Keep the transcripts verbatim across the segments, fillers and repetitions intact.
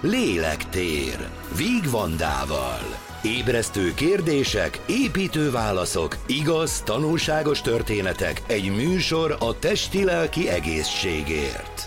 Lélektér Víg Vandával. Ébresztő kérdések, építő válaszok, igaz, tanulságos történetek, egy műsor a testi-lelki egészségért.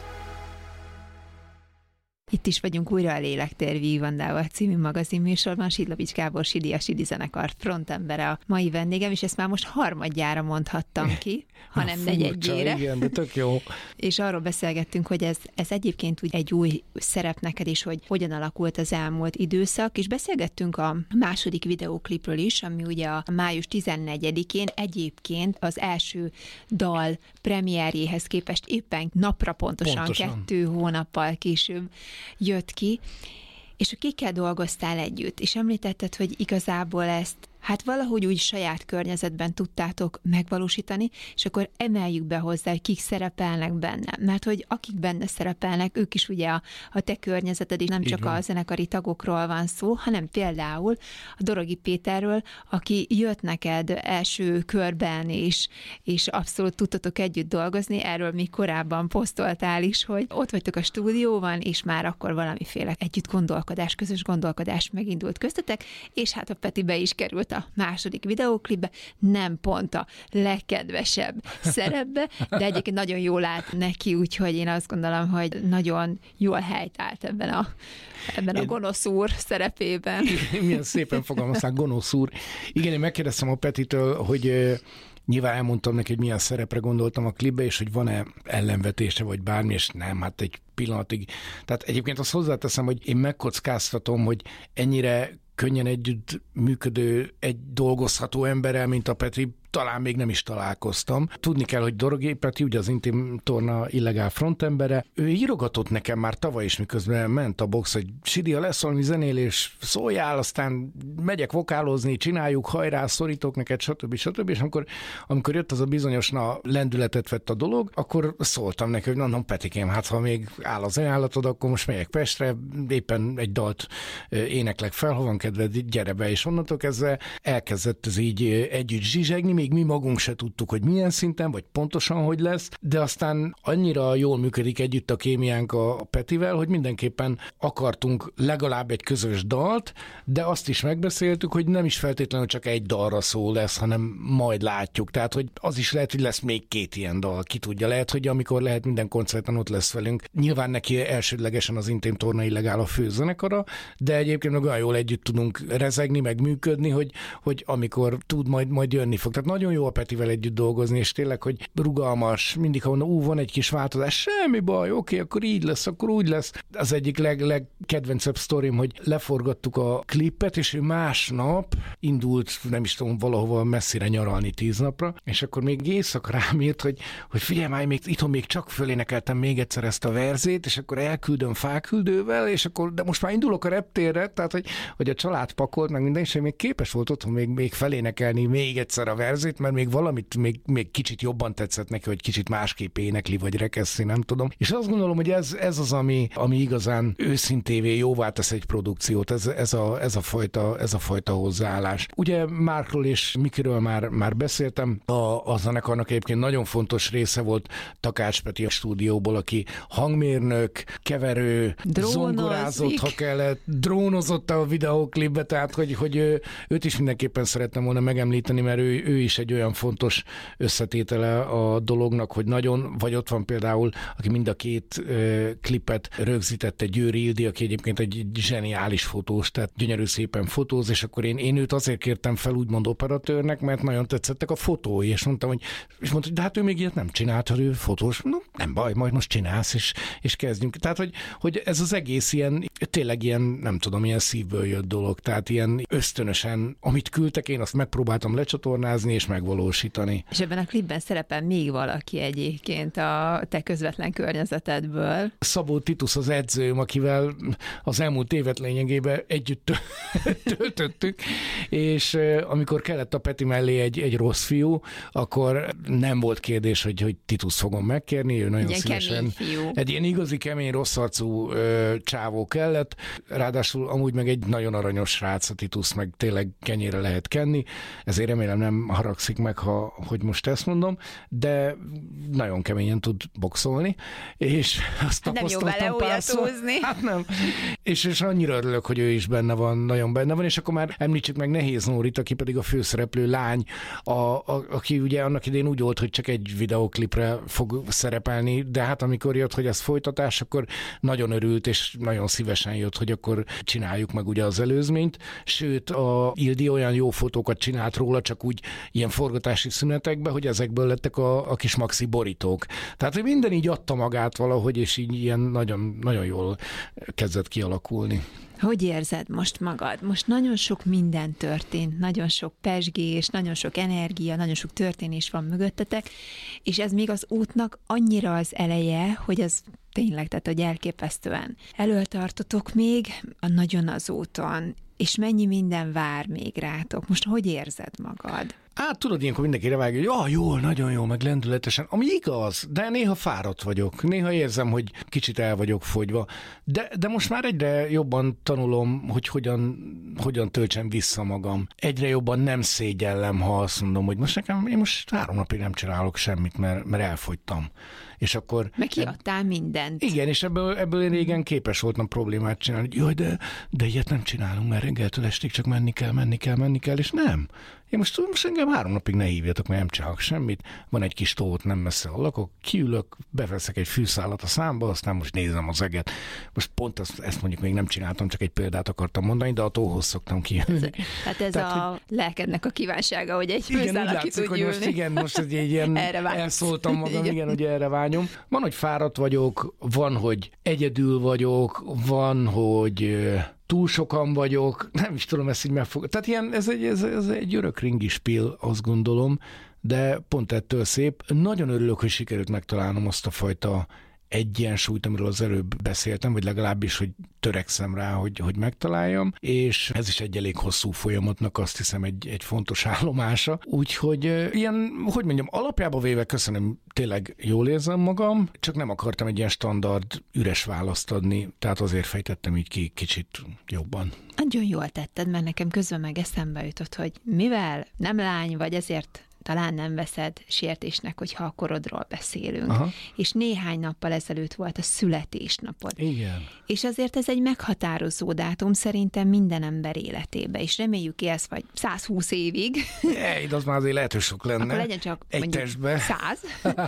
Itt is vagyunk újra a Lélektér Víg Vandával című magazinműsorban. Sidlovics Gábor, Sidi, a Sidi zenekar frontembere a mai vendégem, és ezt már most harmadjára mondhattam ki, hanem negyedjére. Igen, de tök jó. És arról beszélgettünk, hogy ez, ez egyébként úgy egy új szerep neked is, hogy hogyan alakult az elmúlt időszak, és beszélgettünk a második videóklipről is, ami ugye a május tizennegyedikén egyébként az első dal premierjéhez képest éppen napra pontosan, pontosan. kettő hónappal később jött ki, és kikkel dolgoztál együtt, és említetted, hogy igazából ezt hát valahogy úgy saját környezetben tudtátok megvalósítani, és akkor emeljük be hozzá, hogy kik szerepelnek benne. Mert hogy akik benne szerepelnek, ők is ugye a, a te környezeted, és nem csak a zenekari tagokról van szó, hanem például a Dorogi Péterről, aki jött neked első körben, és, és abszolút tudtatok együtt dolgozni. Erről még korábban posztoltál is, hogy ott vagytok a stúdióban, és már akkor valamiféle együtt gondolkodás, közös gondolkodás megindult köztetek, és hát a Petibe is került a második videóklipbe, nem pont a legkedvesebb szerepbe, de egyébként nagyon jól állt neki, úgyhogy én azt gondolom, hogy nagyon jól helytált ebben a, ebben a gonosz úr szerepében. Milyen szépen fogalmazták, gonosz úr. Igen, én megkérdeztem a Petitől, hogy nyilván elmondtam neki, hogy milyen szerepre gondoltam a klipbe, és hogy van-e ellenvetése, vagy bármi, és nem, hát egy pillanatig. Tehát egyébként azt hozzáteszem, hogy én megkockáztatom, hogy ennyire könnyen együtt működő, egy dolgozható emberrel, mint a Peti, talán még nem is találkoztam. Tudni kell, hogy Dorogi Peti, ugye az Intim Torna illegál frontembere, ő írogatott nekem már tavaly is, miközben ment a box, hogy Sidi, ha lesz valami zenélés, szóljál, aztán megyek vokálozni, csináljuk, hajrá, szorítok neked, stb. stb. És amikor, amikor jött az a bizonyos na, lendületet vett a dolog, akkor szóltam neki, hogy na, na Petikém, hát ha még áll az ajánlatod, akkor most megyek Pestre, éppen egy dalt éneklek fel, ha van kedved, gyere be, és onnantól kezdve elkezdett ez így együtt zsizsegni, még mi magunk se tudtuk, hogy milyen szinten, vagy pontosan hogy lesz, de aztán annyira jól működik együtt a kémiánk a Petivel, hogy mindenképpen akartunk legalább egy közös dalt, de azt is megbeszéltük, hogy nem is feltétlenül csak egy dalra szó lesz, hanem majd látjuk. Tehát, hogy az is lehet, hogy lesz még két ilyen dal, ki tudja. Lehet, hogy amikor lehet, minden koncerten ott lesz velünk. Nyilván neki elsődlegesen az Intim Torna illegál a főzenekara, de egyébként meg olyan jól együtt tudunk rezegni, meg működni, hogy, hogy amikor tud, majd, majd jönni fog. Tehát nagyon jó a Petivel együtt dolgozni, és tényleg, hogy rugalmas, mindig, ha ú, van egy kis változás, semmi baj, oké, akkor így lesz, akkor úgy lesz. Az egyik leg, legkedvencebb sztorim, hogy leforgattuk a klipet, és ő másnap indult, nem is tudom, valahova messzire nyaralni tíz napra, és akkor még éjszaka rám írt, hogy, hogy figyelj már, még, itthon még csak fölénekeltem még egyszer ezt a verzét, és akkor elküldöm fáküldővel, és akkor, de most már indulok a reptérre, tehát, hogy, hogy a család pakolt, meg minden, és még képes volt otthon még, még felénekelni még egyszer a verzét, mert még valamit még, még kicsit jobban tetszett neki, hogy kicsit másképp énekli, vagy rekesszi, nem tudom. És azt gondolom, hogy ez, ez az, ami, ami igazán őszintévé jóvá tesz egy produkciót, ez, ez, a, ez, a fajta, ez a fajta hozzáállás. Ugye Márkról és Mikiről már, már beszéltem, a, a zenekarnak egyébként nagyon fontos része volt Takács Peti a stúdióból, aki hangmérnök, keverő, Drónozik. zongorázott, ha kellett, drónozott a videóklipbe, tehát hogy, hogy őt is mindenképpen szerettem volna megemlíteni, mert ő, ő is egy olyan fontos összetétele a dolognak, hogy nagyon, vagy ott van például, aki mind a két ö, klipet rögzítette, Győri Ildi, aki egyébként egy zseniális fotós, tehát gyönyörű szépen fotóz, és akkor én, én őt azért kértem fel úgymond operatőrnek, mert nagyon tetszettek a fotói, és mondtam, hogy, és mondta, hogy de hát ő még ilyet nem csinált, ha ő fotós, no, nem baj, majd most csinálsz, és, és kezdjünk. Tehát, hogy, hogy ez az egész ilyen, tényleg ilyen, nem tudom, ilyen szívből jött dolog, tehát ilyen ösztönösen, amit küldtek, én azt megpróbáltam lecsatornázni, és megvalósítani. És ebben a klipben szerepel még valaki egyébként a te közvetlen környezetedből. Szabó Titus az edzőm, akivel az elmúlt évet lényegében együtt töltöttük, és amikor kellett a Peti mellé egy, egy rossz fiú, akkor nem volt kérdés, hogy, hogy Titus fogom megkérni, ő nagyon ilyen szívesen. Egy ilyen igazi kemény, rossz arcú ö, csávó kellett, ráadásul amúgy meg egy nagyon aranyos srác a Titus, meg tényleg kenyére lehet kenni, ezért remélem nem harag haragszik meg, ha, hogy most ezt mondom, de nagyon keményen tud boxolni, és azt hát tapasztaltam nem jó vele párszor. újat húzni. Hát nem. És, és annyira örülök, hogy ő is benne van, nagyon benne van, és akkor már említsük meg Nehéz Nórit, aki pedig a főszereplő lány, a, a, aki ugye annak idén úgy volt, hogy csak egy videóklipre fog szerepelni, de hát amikor jött, hogy ez folytatás, akkor nagyon örült, és nagyon szívesen jött, hogy akkor csináljuk meg ugye az előzményt. Sőt, a Ildi olyan jó fotókat csinált róla, csak úgy ilyen forgatási szünetekben, hogy ezekből lettek a, a kis maxi borítók. Tehát, hogy minden így adta magát valahogy, és így ilyen nagyon, nagyon jól kezdett kialakulni. Hogy érzed most magad? Most nagyon sok minden történt, nagyon sok pezsgés, nagyon sok energia, nagyon sok történés van mögöttetek, és ez még az útnak annyira az eleje, hogy ez tényleg, tehát hogy elképesztően előtartotok még a nagyon az úton, és mennyi minden vár még rátok. Most hogy érzed magad? Hát tudod, ilyenkor mindenki revágja, hogy ah, jól, nagyon jó, meg lendületesen, ami igaz, de néha fáradt vagyok, néha érzem, hogy kicsit el vagyok fogyva, de, de most már egyre jobban tanulom, hogy hogyan, hogyan töltsem vissza magam. Egyre jobban nem szégyellem, ha azt mondom, hogy most nekem, én most három napig nem csinálok semmit, mert, mert elfogytam. És akkor... Meg kiadtál mindent. Igen, és ebből, ebből én régen képes voltam problémát csinálni, hogy jaj, de, de ilyet nem csinálunk, mert reggeltől estig csak menni kell, menni kell, menni kell, és nem. Én most, most engem három napig ne hívjatok, mert nem csinálok semmit. Van egy kis tó, nem messze a lakok, kiülök, beveszek egy fűszálat a számba, aztán most nézem az eget. Most pont ezt, ezt mondjuk még nem csináltam, csak egy példát akartam mondani, de a tóhoz szoktam kijönni. Hát ez Tehát, a hogy... lelkednek a kívánsága, hogy egy igen, fűszálat ki tud hogy most igen, most egy, egy ilyen elszóltam magam, igen. igen, hogy erre vágyom. Van, hogy fáradt vagyok, van, hogy egyedül vagyok, van, hogy túl sokan vagyok, nem is tudom ezt így megfog... Tehát ilyen, ez egy, ez, ez egy örök ringispil, azt gondolom, de pont ettől szép. Nagyon örülök, hogy sikerült megtalálnom azt a fajta egyensúlyt, amiről az előbb beszéltem, vagy legalábbis, hogy törekszem rá, hogy, hogy megtaláljam, és ez is egy elég hosszú folyamatnak, azt hiszem, egy, egy fontos állomása. Úgyhogy ilyen, hogy mondjam, alapjába véve köszönöm, tényleg jól érzem magam, csak nem akartam egy ilyen standard üres választ adni, tehát azért fejtettem így ki kicsit jobban. Nagyon jól tetted, mert nekem közben meg eszembe jutott, hogy mivel nem lány vagy, ezért talán nem veszed sértésnek, hogyha a korodról beszélünk. Aha. És néhány nappal ezelőtt volt a születésnapod. Igen. És azért ez egy meghatározó dátum szerintem minden ember életébe, és reméljük élsz vagy száz húsz évig. Egy, az már azért lehet, hogy sok lenne. Akkor legyen csak egy testbe. száz.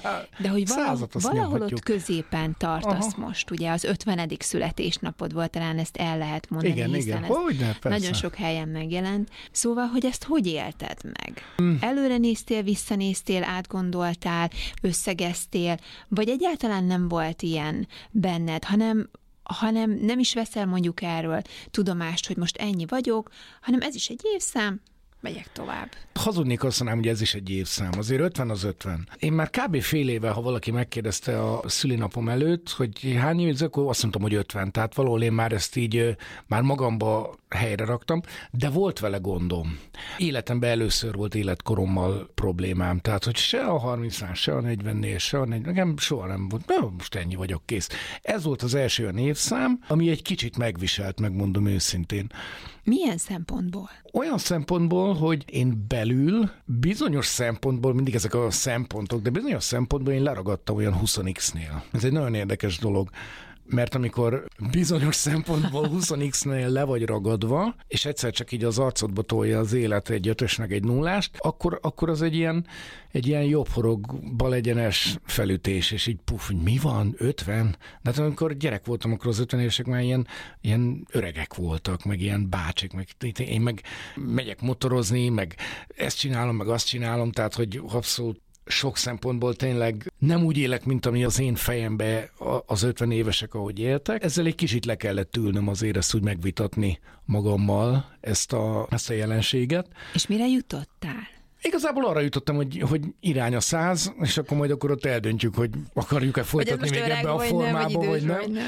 De hogy valahol, valahol ott középen tartasz Aha. most, ugye az ötvenedik születésnapod volt, talán ezt el lehet mondani, igen, hiszen igen. ez Hogyne, nagyon sok helyen megjelent. Szóval, hogy ezt hogy élted meg? Hmm. Előre néztél, visszanéztél, átgondoltál, összegeztél, vagy egyáltalán nem volt ilyen benned, hanem, hanem nem is veszel mondjuk erről tudomást, hogy most ennyi vagyok, hanem ez is egy évszám, megyek tovább. Hazudnék azt mondanám, hogy ez is egy évszám. Azért ötven az ötven. Én már kb. Fél éve, ha valaki megkérdezte a szülinapom előtt, hogy hány év, akkor azt mondtam, hogy ötven. Tehát valahol én már ezt így már magamba helyre raktam, de volt vele gondom. Életemben először volt életkorommal problémám. Tehát, hogy se a harmincnál, se a negyvennél, se a negyven, nekem soha nem volt. Na, most ennyi vagyok, kész. Ez volt az első olyan évszám, ami egy kicsit megviselt, megmondom őszintén. Milyen szempontból? Olyan szempontból, hogy én belül bizonyos szempontból, mindig ezek a szempontok, de bizonyos szempontból én leragadtam olyan húsz x-nél. Ez egy nagyon érdekes dolog. Mert amikor bizonyos szempontból húsz x-nél le vagy ragadva, és egyszer csak így az arcodba tolja az élet egy ötös meg egy nullást, akkor, akkor az egy ilyen, egy ilyen jobbhorog balegyenes felütés, és így puf, hogy mi van, ötven? De hát amikor gyerek voltam, akkor az ötven évesek már ilyen, ilyen öregek voltak, meg ilyen bácsik, meg én meg megyek motorozni, meg ezt csinálom, meg azt csinálom, tehát hogy abszolút sok szempontból tényleg nem úgy élek, mint ami az én fejembe az ötven évesek, ahogy éltek. Ezzel egy kicsit le kellett ülnöm azért ezt úgy megvitatni magammal, ezt a, ezt a jelenséget. És mire jutottál? Igazából arra jutottam, hogy, hogy irány a száz, és akkor majd akkor ott eldöntjük, hogy akarjuk-e folytatni még ebbe a formába, vagy nem. Vagy nem.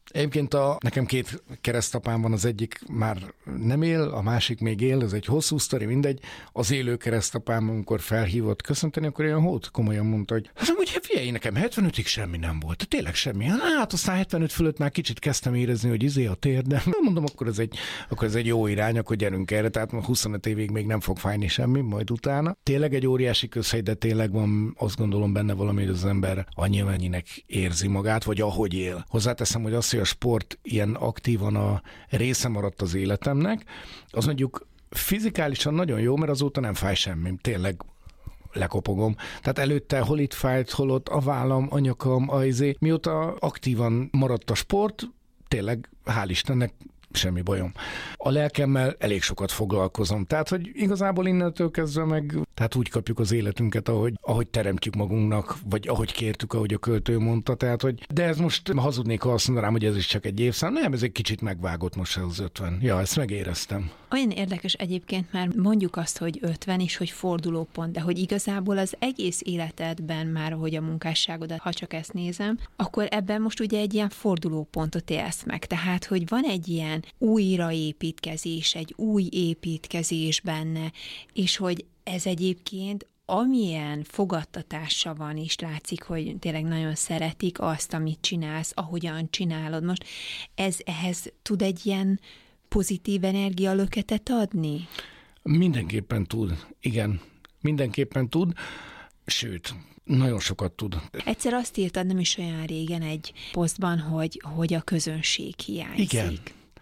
Egyébként a, nekem két keresztapám van, az egyik már nem él, a másik még él, ez egy hosszú sztori, mindegy. Az élő keresztapám, amikor felhívott köszönteni, akkor ilyen hót komolyan mondta, hogy hát amúgy figyelj, nekem hetvenötig semmi nem volt, tényleg semmi. Hát aztán hetvenöt fölött már kicsit kezdtem érezni, hogy izé a térdem. Mondom, akkor ez egy, akkor ez egy jó irány, akkor gyerünk erre, tehát huszonöt évig még nem fog fájni semmi, majd utána. Tényleg egy óriási közhely, de tényleg van, azt gondolom benne valami, hogy az ember annyi mennyinek érzi magát, vagy ahogy él. Hozzáteszem, hogy az, hogy a sport ilyen aktívan a része maradt az életemnek, az mondjuk fizikálisan nagyon jó, mert azóta nem fáj semmi, tényleg lekopogom. Tehát előtte hol itt fájt, hol ott a vállam, a nyakam, a izé. Mióta aktívan maradt a sport, tényleg hál' Istennek semmi bajom. A lelkemmel elég sokat foglalkozom. Tehát, hogy igazából innentől kezdve meg, tehát úgy kapjuk az életünket, ahogy, ahogy teremtjük magunknak, vagy ahogy kértük, ahogy a költő mondta. Tehát, hogy, de ez most hazudnék, ha azt mondanám, hogy ez is csak egy évszám. Nem, ez egy kicsit megvágott most az ötven. Ja, ezt megéreztem. Olyan érdekes egyébként, már mondjuk azt, hogy ötven is, hogy fordulópont, de hogy igazából az egész életedben már, hogy a munkásságodat, ha csak ezt nézem, akkor ebben most ugye egy ilyen fordulópontot élsz meg. Tehát, hogy van egy ilyen újraépítkezés, egy új építkezés benne, és hogy ez egyébként amilyen fogadtatása van is, látszik, hogy tényleg nagyon szeretik azt, amit csinálsz, ahogyan csinálod most. Ez ehhez tud egy ilyen pozitív energialöketet adni? Mindenképpen tud, igen. Mindenképpen tud, sőt, nagyon sokat tud. Egyszer azt írtad nem is olyan régen egy posztban, hogy, hogy a közönség hiányzik. Igen.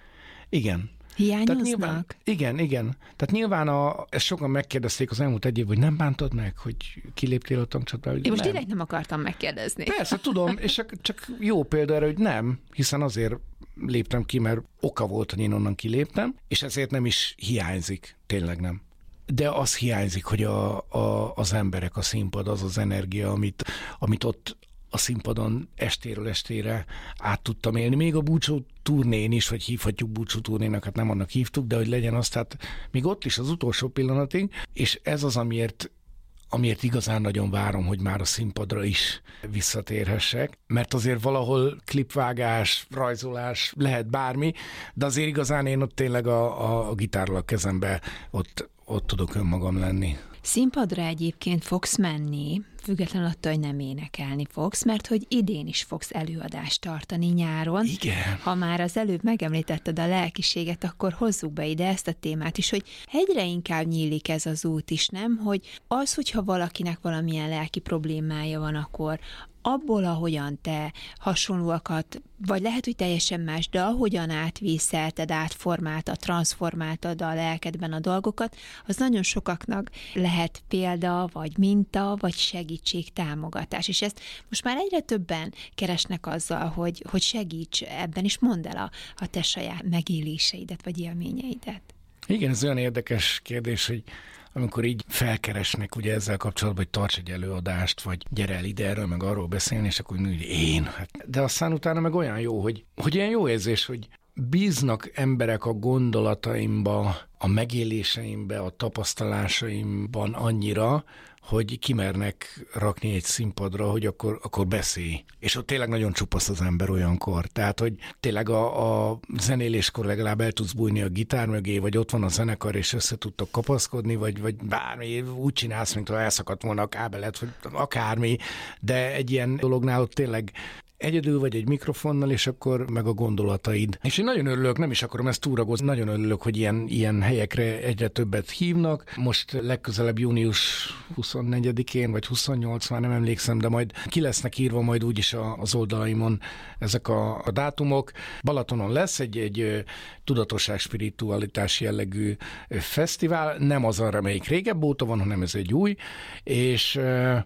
Igen. Hiányoznak? Nyilván, igen, igen. Tehát nyilván a, ezt sokan megkérdezték az elmúlt egy év, hogy nem bántad meg, hogy kiléptél a tankcsapdából? Én most nem. direkt nem akartam megkérdezni. Persze, tudom, és csak, csak jó példa erre, hogy nem, hiszen azért léptem ki, mert oka volt, hogy én onnan kiléptem, és ezért nem is hiányzik, tényleg nem. De az hiányzik, hogy a, a, az emberek, a színpad, az az energia, amit, amit ott a színpadon estéről estére át tudtam élni. Még a búcsú turnén is, vagy hívhatjuk búcsú turnénak, hát nem annak hívtuk, de hogy legyen az, tehát még ott is az utolsó pillanatig, és ez az, amiért, amiért igazán nagyon várom, hogy már a színpadra is visszatérhessek, mert azért valahol klipvágás, rajzolás, lehet bármi, de azért igazán én ott tényleg a, a, a gitárral a kezembe ott, ott tudok önmagam lenni. Színpadra egyébként fogsz menni, függetlenül attól, hogy nem énekelni fogsz, mert hogy idén is fogsz előadást tartani nyáron. Igen. Ha már az előbb megemlítetted a lelkiséget, akkor hozzuk be ide ezt a témát is, hogy egyre inkább nyílik ez az út is, nem? Hogy az, hogyha valakinek valamilyen lelki problémája van, akkor abból, ahogyan te hasonlóakat, vagy lehet, hogy teljesen más, de ahogyan átvészelted, átformáltad, transformáltad a lelkedben a dolgokat, az nagyon sokaknak lehet példa, vagy minta, vagy segítség, támogatás. És ezt most már egyre többen keresnek azzal, hogy, hogy segíts ebben, és mondd el a, a te saját megéléseidet, vagy élményeidet. Igen, ez olyan érdekes kérdés, hogy amikor így felkeresnek ugye ezzel kapcsolatban, hogy tarts egy előadást, vagy gyere el ide erről, meg arról beszélni, és akkor úgy, én. Hát. De aztán utána meg olyan jó, hogy, hogy ilyen jó érzés, hogy bíznak emberek a gondolataimba, a megéléseimbe, a tapasztalásaimban annyira, hogy kimernek rakni egy színpadra, hogy akkor, akkor beszélj. És ott tényleg nagyon csupasz az ember olyankor. Tehát, hogy tényleg a, a zenéléskor legalább el tudsz bújni a gitár mögé, vagy ott van a zenekar, és össze tudtok kapaszkodni, vagy, vagy bármi, úgy csinálsz, mintha elszakadt volna a kábelet, vagy akármi, de egy ilyen dolognál ott tényleg egyedül vagy egy mikrofonnal, és akkor meg a gondolataid. És én nagyon örülök, nem is akarom ezt túragozni, nagyon örülök, hogy ilyen, ilyen helyekre egyre többet hívnak. Most legközelebb június huszonnegyedikén, vagy huszonnyolc, már nem emlékszem, de majd ki lesznek írva majd úgyis az oldalaimon ezek a, a dátumok. Balatonon lesz egy, egy tudatosság spiritualitás jellegű fesztivál, nem az arra, melyik régebb óta van, hanem ez egy új, és,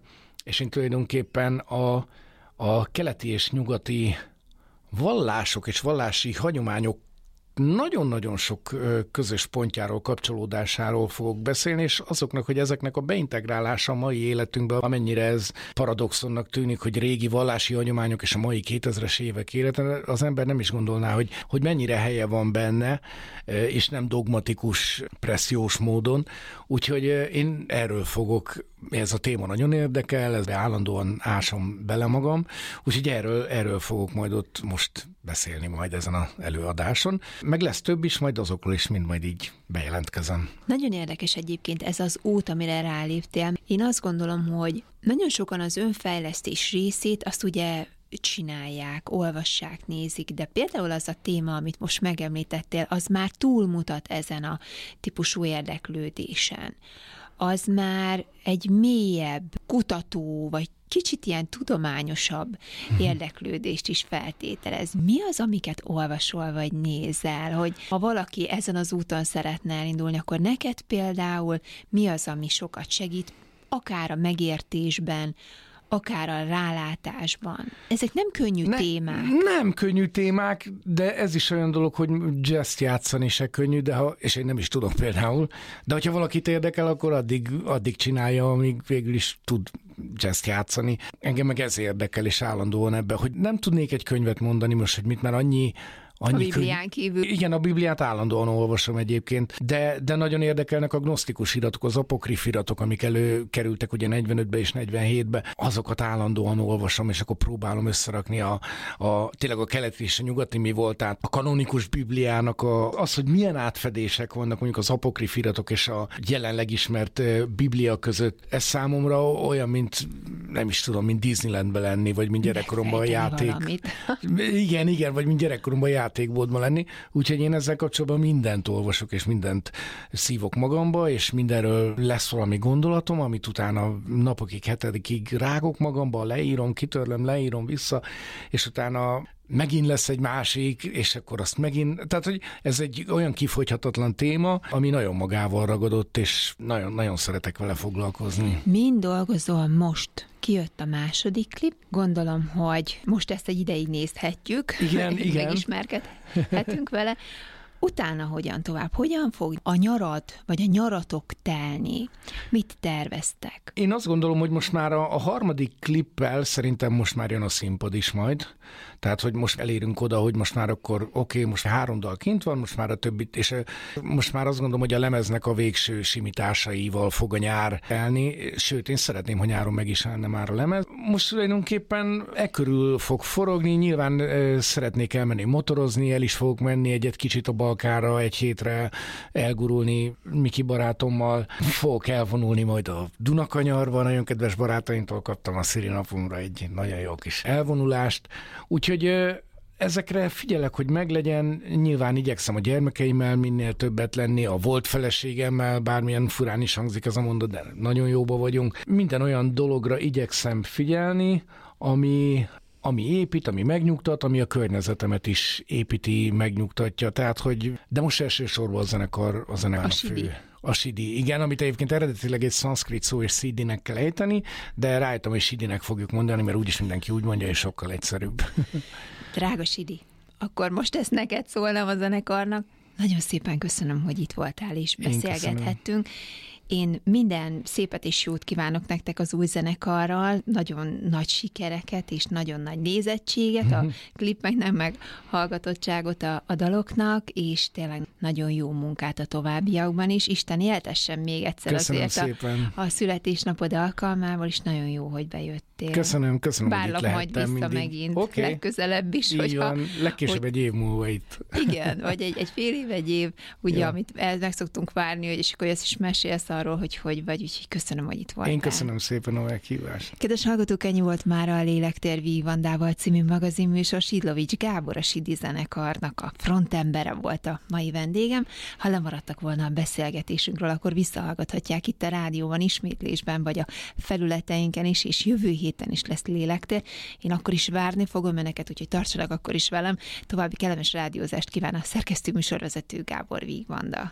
és én tulajdonképpen a a keleti és nyugati vallások és vallási hagyományok nagyon-nagyon sok közös pontjáról, kapcsolódásáról fogok beszélni, és azoknak, hogy ezeknek a beintegrálása a mai életünkbe, amennyire ez paradoxonnak tűnik, hogy régi vallási hagyományok és a mai kétezres évek élete, az ember nem is gondolná, hogy, hogy mennyire helye van benne, és nem dogmatikus, pressziós módon. Úgyhogy én erről fogok ez a téma nagyon érdekel, ez állandóan ásom bele magam, úgyhogy erről, erről fogok majd ott most beszélni majd ezen az előadáson. Meg lesz több is, majd azokról is mind majd így bejelentkezem. Nagyon érdekes egyébként ez az út, amire ráléptél. Én azt gondolom, hogy nagyon sokan az önfejlesztés részét azt ugye csinálják, olvassák, nézik, de például az a téma, amit most megemlítettél, az már túlmutat ezen a típusú érdeklődésen. Az már egy mélyebb, kutató, vagy kicsit ilyen tudományosabb érdeklődést is feltételez. Mi az, amiket olvasol, vagy nézel, hogy ha valaki ezen az úton szeretne elindulni, akkor neked például mi az, ami sokat segít, akár a megértésben, akár a rálátásban. Ezek nem könnyű ne, témák. Nem könnyű témák, de ez is olyan dolog, hogy jazzt játszani se könnyű, de ha, és én nem is tudok például, de hogyha valakit érdekel, akkor addig, addig csinálja, amíg végül is tud jazzt játszani. Engem meg ez érdekel, és állandóan ebben, hogy nem tudnék egy könyvet mondani most, hogy mit, mert annyi Annyi a Biblián könyv... kívül. Igen, a Bibliát állandóan olvasom egyébként, de, de nagyon érdekelnek a gnosztikus iratok, az apokrif iratok, amik előkerültek ugye negyvenötbe és negyvenhétbe, azokat állandóan olvasom, és akkor próbálom összerakni a, a tényleg a keleti és a nyugati mi volt, tehát a kanonikus Bibliának a, az, hogy milyen átfedések vannak mondjuk az apokrif iratok és a jelenleg ismert Biblia között. Ez számomra olyan, mint nem is tudom, mint Disneylandbe lenni, vagy mint gyerekkoromban a játék. Igen, igen, vagy mint gyerekkoromban játék. játékboltban lenni, úgyhogy én ezzel kapcsolatban mindent olvasok, és mindent szívok magamba, és mindenről lesz valami gondolatom, amit utána napokig, hetedikig rágok magamba, leírom, kitörlöm, leírom vissza, és utána megint lesz egy másik, és akkor azt megint... Tehát, hogy ez egy olyan kifogyhatatlan téma, ami nagyon magával ragadott, és nagyon, nagyon szeretek vele foglalkozni. Mind dolgozol most? Kijött a második klip. Gondolom, hogy most ezt egy ideig nézhetjük. Igen, igen. Megismerkedhetünk vele. Utána hogyan tovább? Hogyan fog a nyarad, vagy a nyaratok telni? Mit terveztek? Én azt gondolom, hogy most már a, a harmadik klippel szerintem most már jön a színpad is majd. Tehát, hogy most elérünk oda, hogy most már akkor oké, okay, most három dal kint van, most már a többit, és most már azt gondolom, hogy a lemeznek a végső simításaival fog a nyár elni, sőt, én szeretném, hogy nyáron meg is állna már a lemez. Most tulajdonképpen e körül fog forogni, nyilván e, szeretnék elmenni motorozni, el is fogok menni egyet kicsit a Balkára, egy hétre elgurulni Miki barátommal, fogok elvonulni majd a Dunakanyarba, nagyon kedves barátaimtól kaptam a szülinapomra egy nagyon jó kis elvonulást, úgyhogy ezekre figyelek, hogy meglegyen, nyilván igyekszem a gyermekeimmel minél többet lenni, a volt feleségemmel, bármilyen furán is hangzik ez a mondat, de nagyon jóba vagyunk. Minden olyan dologra igyekszem figyelni, ami, ami épít, ami megnyugtat, ami a környezetemet is építi, megnyugtatja, tehát hogy, de most elsősorban a zenekar, a zenekar a fő. A Sidi, igen, amit egyébként eredetileg egy szanszkrit szó és Sidinek kell ejteni, de rájöttem, hogy Sidinek fogjuk mondani, mert úgyis mindenki úgy mondja, és sokkal egyszerűbb. Drága Sidi, akkor most ezt neked szólnám a zenekarnak. Nagyon szépen köszönöm, hogy itt voltál és beszélgethettünk. Én minden szépet és jót kívánok nektek az új zenekarral, nagyon nagy sikereket és nagyon nagy nézettséget, a klipeknek, meg hallgatottságot a, a daloknak, és tényleg nagyon jó munkát a továbbiakban is. Isten éltessen még egyszer köszönöm azért a, a születésnapod alkalmával, és nagyon jó, hogy bejöttél. Köszönöm, köszönöm, Bárlak hogy itt majd vissza mindig. megint, okay. legközelebb is. Így hogyha, van, legkésőbb hogy, egy év múlva itt. Igen, vagy egy, egy fél év, egy év, ugye, ja. amit meg szoktunk várni, hogy és akkor ezt is mesélsz arról, hogy hogy vagy, úgyhogy köszönöm, hogy itt voltál. Én köszönöm szépen a meghívást. Kedves hallgatók, ennyi volt már a Lélektér Víg Vandával című magazinműsor. Sidlovics Gábor, a Sidi zenekarnak a frontembere volt a mai vendégem. Ha lemaradtak volna a beszélgetésünkről, akkor visszahallgathatják itt a rádióban, ismétlésben, vagy a felületeinken is, és jövő héten is lesz Lélektér. Én akkor is várni fogom önöket, úgyhogy tartsanak akkor is velem. További kellemes rádiózást kíván a szerkesztő műsorvezető Gábor Víg Vanda.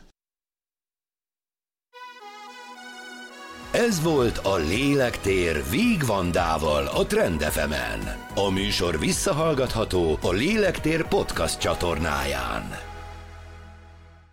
Ez volt a Lélektér Víg Vandával a Trend ef emen. A műsor visszahallgatható a Lélektér podcast csatornáján.